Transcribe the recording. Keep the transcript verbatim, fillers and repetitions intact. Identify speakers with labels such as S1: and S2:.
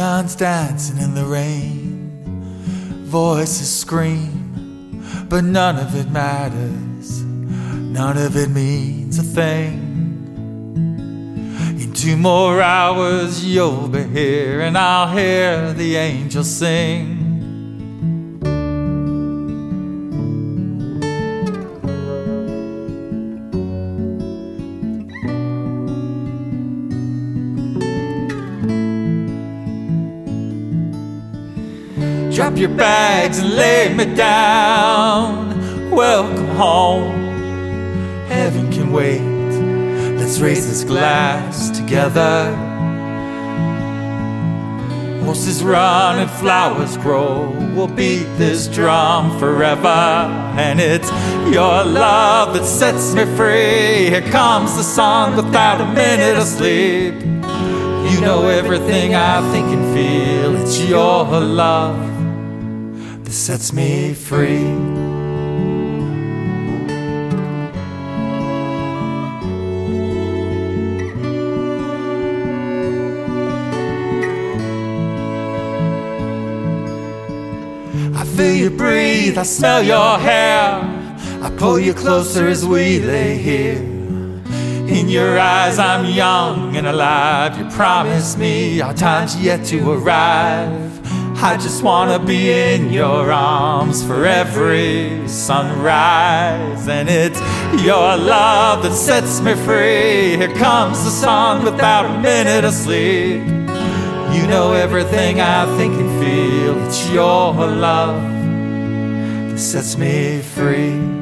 S1: Neons dancing in the rain, voices scream, but none of it matters, none of it means a thing. In two more hours you'll be here, and I'll hear the angels sing. Drop your bags and lay me down. Welcome home, heaven can wait. Let's raise this glass together. Horses run and flowers grow. We'll beat this drum forever. And it's your love that sets me free. Here comes the sun without a minute of sleep. You know everything I think and feel. It's your love that sets me free. I feel you breathe, I smell your hair. I pull you closer as we lay here. In your eyes I'm young and alive. You promised me our time's yet to arrive. I just wanna be in your arms for every sunrise. And it's your love that sets me free. Here comes the sun without a minute of sleep. You know everything I think and feel. It's your love that sets me free.